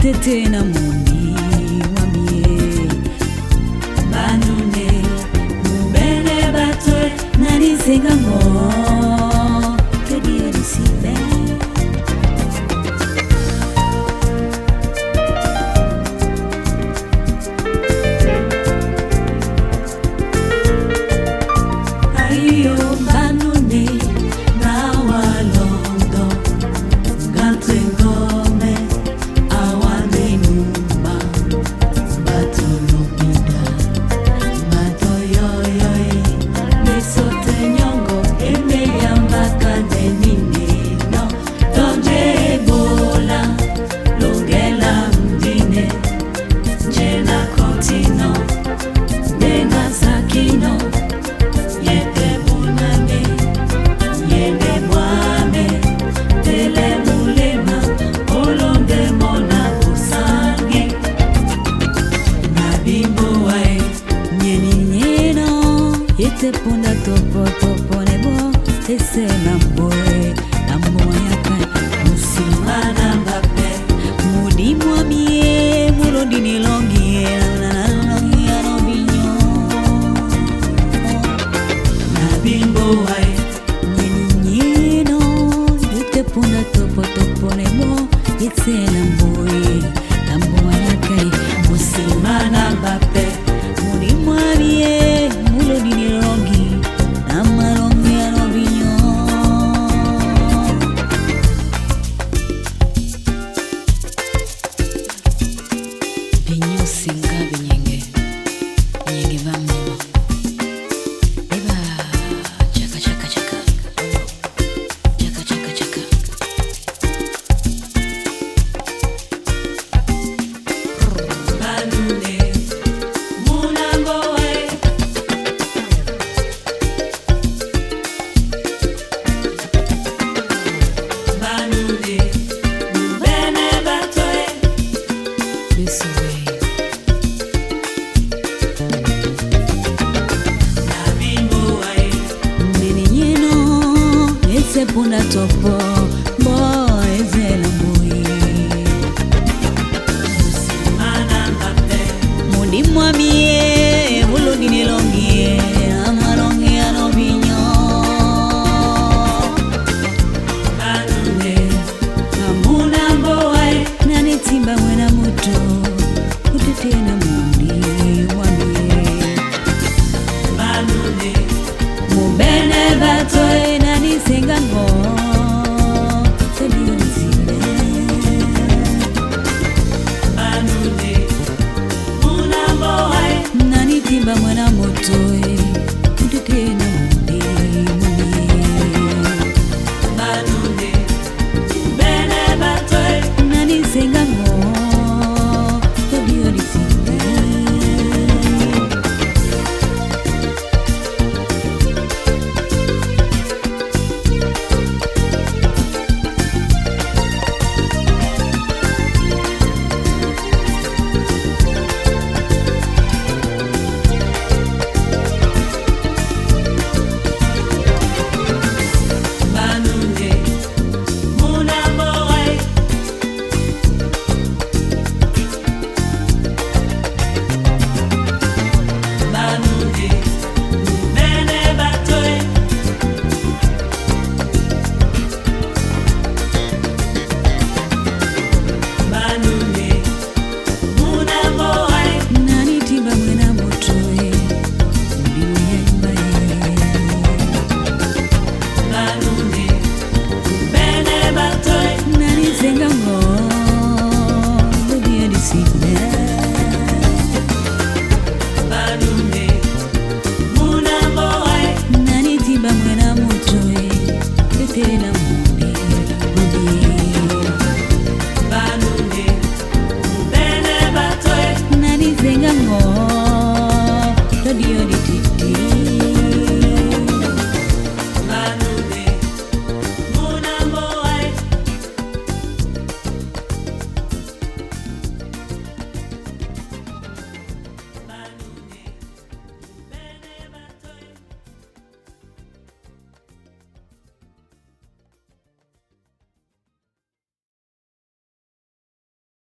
tete na muni wamie banune mubene batwe nani senga mo kedia disibe ayo banune na walondo gantengome awane numba batulupida matoyoyoe mesote nyongo emeyambaka denine no tonje bola longela mdine jena kontino denga sakino yete buname yende mwame tele mulema olonde mona usangi nabimbo wae nyeni nyeno yete punda topo topo nebo tese namboe namboa yakai musimana mbape mudi mwamie mulondi nilongie nanalongia nobinyo nabimbo wae nyeni nyeno yete punda topo topo nebo tese namboe namboa yakai musimana mbape mudi mwamie mulondi nilongi namalongia nobinyo Pinyo singa binyenge Nyenge vamnima Eba chaka chaka chaka Chaka chaka chaka Banune munangoe Banune mubene batoe Besoe nabimbo wae nini nyeno ese punda topo bo ezela mbui musimana mbape mudi mwamie mulodi nilongie amalongia nobinyo banune kamuna mboe nanitimba mwena muto utete na muni wamie banune mubene batoe nani senga ngo kedia disibe banune muna mboe nanitimba mwena muto